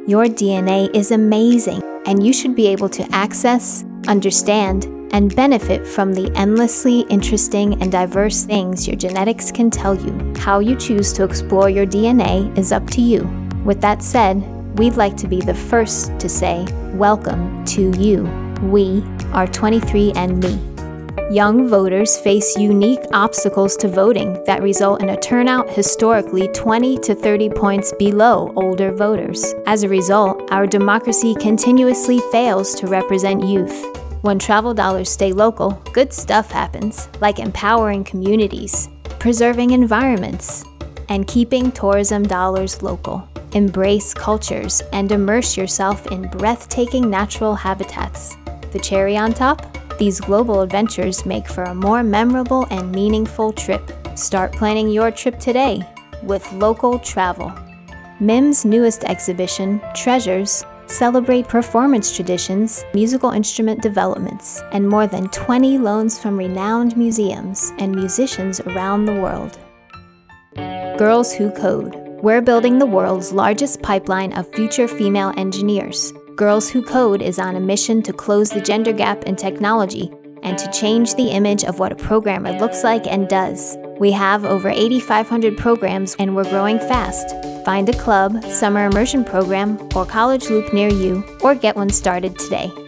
Your DNA is amazing, and you should be able to access, understand, and benefit from the endlessly interesting and diverse things your genetics can tell you. How you choose to explore your DNA is up to you. With that said, we'd like to be the first to say, welcome to you. We are 23andMe. Young voters face unique obstacles to voting that result in a turnout historically 20 to 30 points below older voters. As a result, our democracy continuously fails to represent youth. When travel dollars stay local, good stuff happens, like empowering communities, preserving environments, and keeping tourism dollars local. Embrace cultures and immerse yourself in breathtaking natural habitats. The cherry on top? These global adventures make for a more memorable and meaningful trip. Start planning your trip today with local travel. MIM's newest exhibition, Treasures, celebrate performance traditions, musical instrument developments, and more than 20 loans from renowned museums and musicians around the world. Girls Who Code. We're building the world's largest pipeline of future female engineers. Girls Who Code is on a mission to close the gender gap in technology and to change the image of what a programmer looks like and does. We have over 8,500 programs and we're growing fast. Find a club, summer immersion program, or college loop near you, or get one started today.